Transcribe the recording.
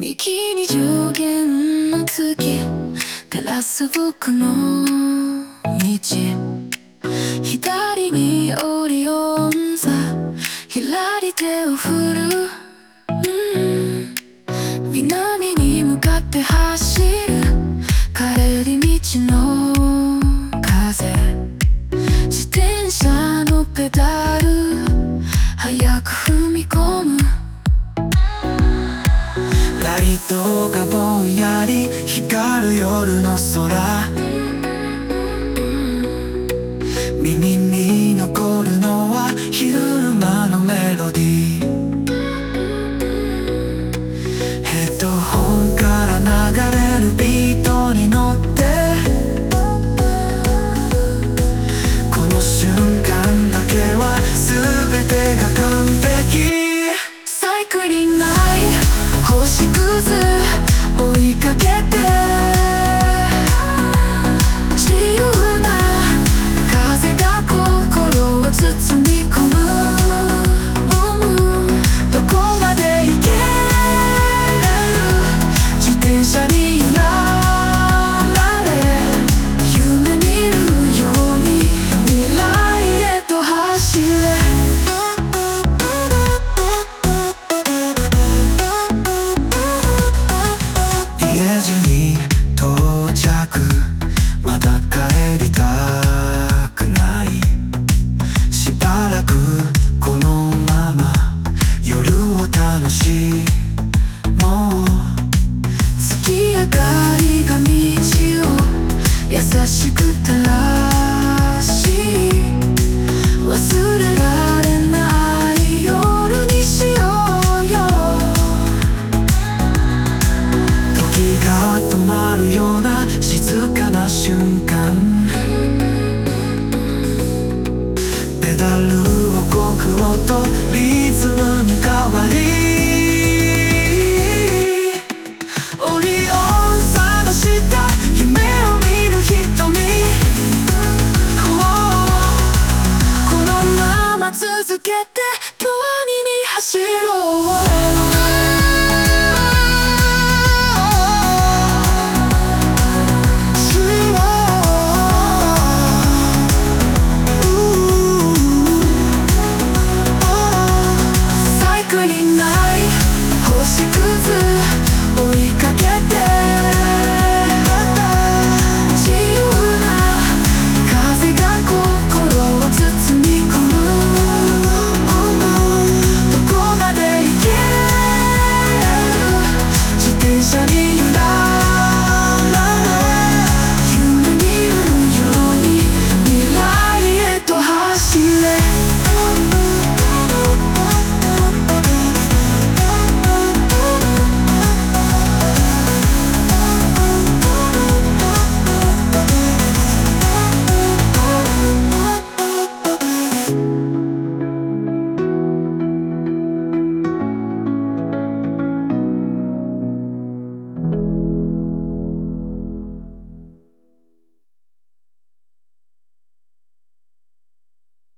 右に上限の月ガラス僕の道、左にオリオン座、左手を振る、南に向かって走る帰り道の風、自転車のペダル早く踏み込む、ライトがぼんやり光る夜の空、耳に残るのは昼間のメロディー、ヘッドホンから流れるビートに乗ってこの瞬間だけは全てが完璧、サイクリング星屑追いかけて自由な風が心を包み込む、どこまで行ける自転車に揺られ夢見るように未来へと走れ、家路に到着、まだ帰りたくない、しばらくこのまま夜を楽しもう、月明かりが道を優しく照らし、忘れられない夜にしようよ、時が止まるような静かな瞬間、ペダルをこぐ音リズムに変わり、オリオン座の下夢を見る瞳、このまま続けて永遠に走ろう、星屑追いかけて自由な風が心を包み込む、どこまで行ける自転車に